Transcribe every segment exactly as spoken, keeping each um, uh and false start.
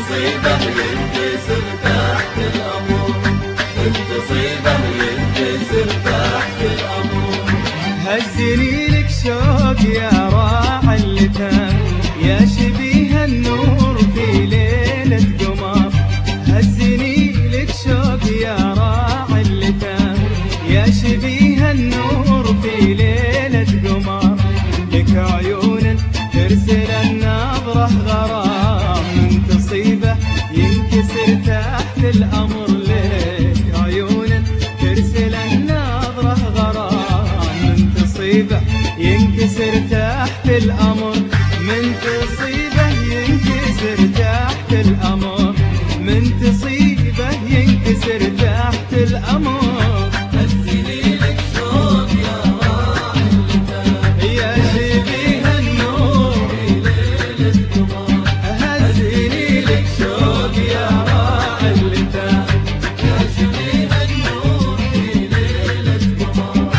تصيبه ينكسر تحت الأمر، من تصيبه ينكسر تحت الأمر. هزني لك شوق يا راعي اللثام، يا شبيه النور في ليلة قمر. هزني لك شوق يا راعي اللثام، يا شبيه النور في ليلة قمر. لك عيون ترسل النظرة غرام، من تصيبه ينكسر تحت الأمر. لك عيون ترسل النظرة غرام، من تصيبه ينكسر تحت الأمر. من تصيبه ينكسر تحت الأمر، من تصيبه ينكسر تحت الأمر. هزني لك شوق يا راعي اللثام، يا شبيه النور في ليلة قمر. هزني لك شوق يا راعي اللثام، يا شبيه النور في ليلة قمر.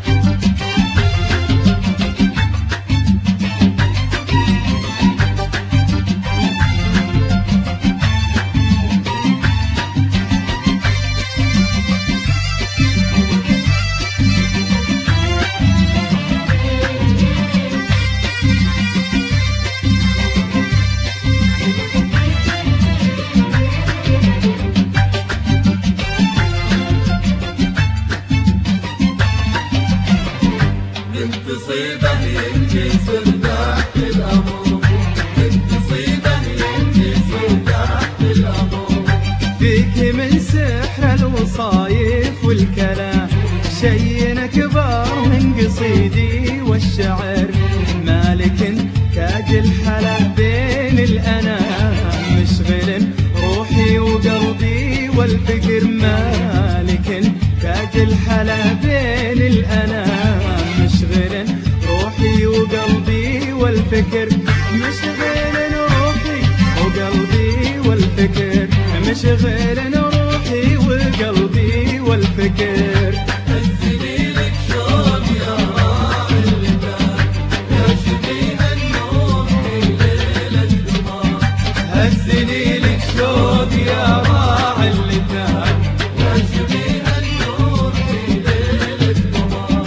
من تصيبه ينكسر تحت الأمر، من تصيبه ينكسر تحت الأمر. فيك من سحر الوصايف والكلام شيء أكبر من قصيدي والشعر. مالك تاج الحلا بين الأنام، مشغل روحي وقلبي والفكر. مالك تاج الحلا بين الأنام، مشغل روحي وقلبي والفكر. مشغل روحي وقلبي والفكر، مشغل روحي وقلبي والفكر. هزني لك شوق يا راعي اللثام، يا شبيه النور في ليلة قمر. هزني لك شوق يا راعي اللثام، يا شبيه النور في ليلة قمر.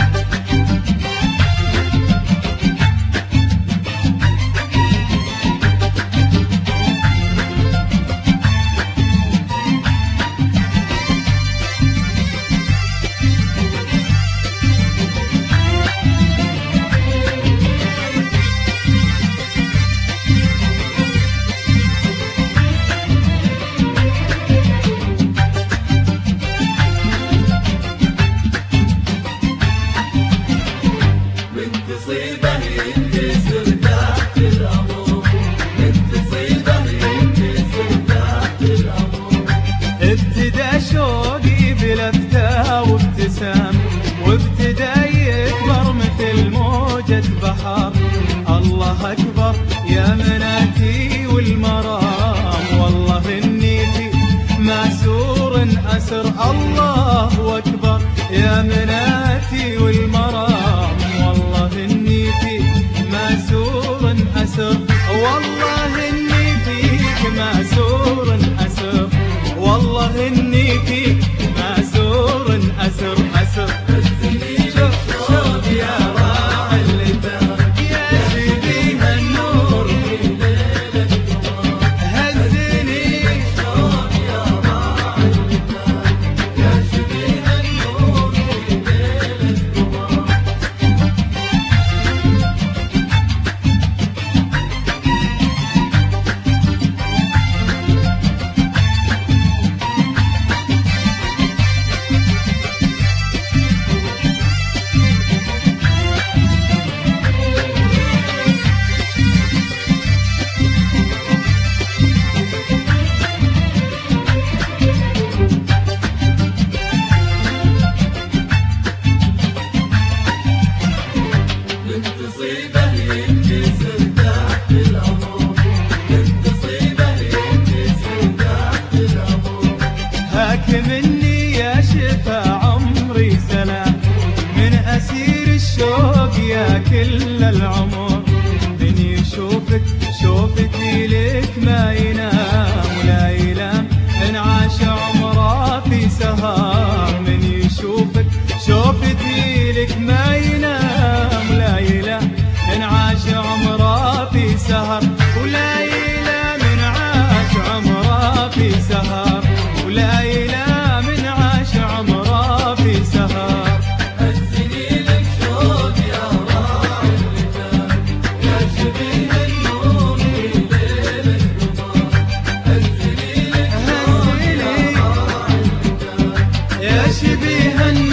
من تصيبه ينكسر تحت الأمر، من تصيبه ينكسر تحت الأمر. ابتدى شوقي بلفتة وابتسام، وابتدى يكبر مثل موجة بحر. الله أكبر يا مناتي والمرام، والله إني في ماسور أسر. الله أكبر يا مناتي والمرام، والله إني في ماسور أسر. والله إني فيك ماسور أسر، والله إني فيك ماسور أسر أسر. هزني لك شوق يا راعي اللثام، يا شبيه النور في ليلة قمر. هزني شوق يا راعي اللثام، يا شبيه النور في ليلة قمر. من تصيبه ينكسر تحت الأمر، من تصيبه ينكسر تحت الأمر. هاك مني يا شفا عمري سلام، من أسير الشوق يا كل العمر. بني شوفك شوفتي لك ما ينام، بيها النور